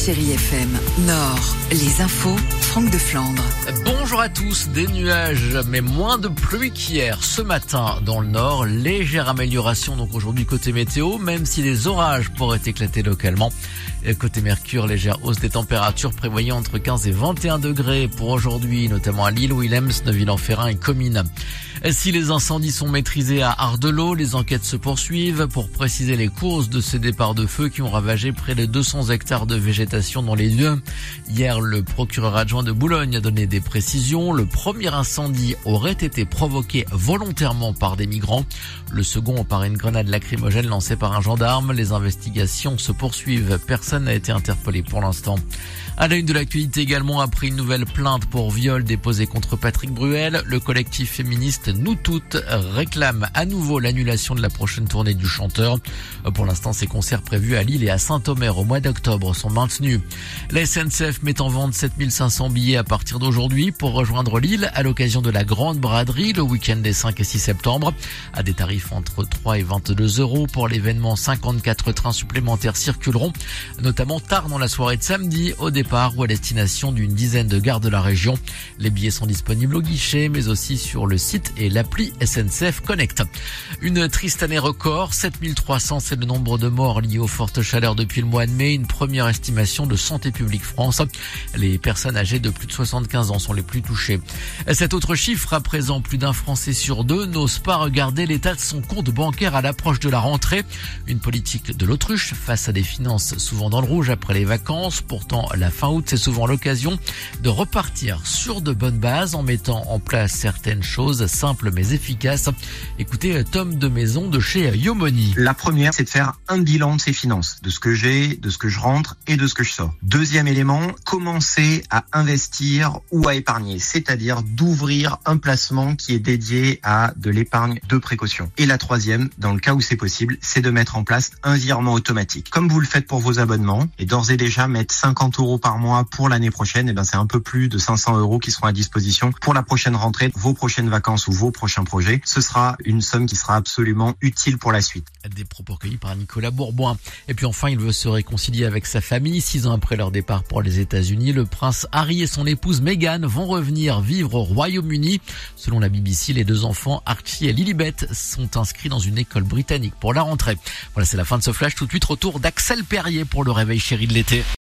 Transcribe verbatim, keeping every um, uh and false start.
Chérie F M. Nord, les infos, Franck de Flandre. Bonjour à tous, des nuages, mais moins de pluie qu'hier. Ce matin, dans le Nord, légère amélioration donc aujourd'hui côté météo, même si les orages pourraient éclater localement. Et côté Mercure, légère hausse des températures prévoyée entre quinze et vingt et un degrés pour aujourd'hui, notamment à Lille, Willems, Neuville-en-Ferrain et Comines. Si les incendies sont maîtrisés à Ardelot, les enquêtes se poursuivent pour préciser les causes de ces départs de feu qui ont ravagé près de deux cents hectares de végétation dans les lieux. Hier, le procureur adjoint de Boulogne a donné des précisions. Le premier incendie aurait été provoqué volontairement par des migrants. Le second par une grenade lacrymogène lancée par un gendarme. Les investigations se poursuivent. Personne n'a été interpellé pour l'instant. À la une de l'actualité également, après une nouvelle plainte pour viol déposée contre Patrick Bruel, le collectif féministe Nous Toutes réclame à nouveau l'annulation de la prochaine tournée du chanteur. Pour l'instant, ses concerts prévus à Lille et à Saint-Omer au mois d'octobre sont maintenus. La S N C F met en vente sept mille cinq cents billets à partir d'aujourd'hui pour rejoindre Lille à l'occasion de la grande braderie le week-end des cinq et six septembre. À des tarifs entre trois et vingt-deux euros pour l'événement, cinquante-quatre trains supplémentaires circuleront, notamment tard dans la soirée de samedi au départ ou à destination d'une dizaine de gares de la région. Les billets sont disponibles au guichet, mais aussi sur le site et l'appli S N C F Connect. Une triste année record, sept mille trois cents, c'est le nombre de morts liés aux fortes chaleurs depuis le mois de mai, une première estimation de Santé publique France. Les personnes âgées de plus de soixante-quinze ans sont les plus touchées. Cet autre chiffre, à présent, plus d'un Français sur deux n'ose pas regarder l'état de son compte bancaire à l'approche de la rentrée. Une politique de l'autruche face à des finances souvent dans le rouge après les vacances. Pourtant, la fin août, c'est souvent l'occasion de repartir sur de bonnes bases en mettant en place certaines choses simples mais efficaces. Écoutez Tom de Maison de chez Yomoni. La première, c'est de faire un bilan de ses finances, de ce que j'ai, de ce que je rentre et de ce que je sors. Deuxième élément, commencer à investir ou à épargner, c'est-à-dire d'ouvrir un placement qui est dédié à de l'épargne de précaution. Et la troisième, dans le cas où c'est possible, c'est de mettre en place un virement automatique. Comme vous le faites pour vos abonnements, et d'ores et déjà mettre cinquante euros par mois pour l'année prochaine, et ben c'est un peu plus de cinq cents euros qui seront à disposition pour la prochaine rentrée, vos prochaines vacances ou vos prochains projets. Ce sera une somme qui sera absolument utile pour la suite. Des propos recueillis par Nicolas Bourboin. Et puis enfin, il veut se réconcilier avec sa famille. Six ans après leur départ pour les États-Unis, le prince Harry et son épouse Meghan vont revenir vivre au Royaume-Uni. Selon la B B C, les deux enfants, Archie et Lilibet, sont inscrits dans une école britannique pour la rentrée. Voilà, c'est la fin de ce flash. Tout de suite, retour d'Axel Perrier pour le réveil chéri de l'été.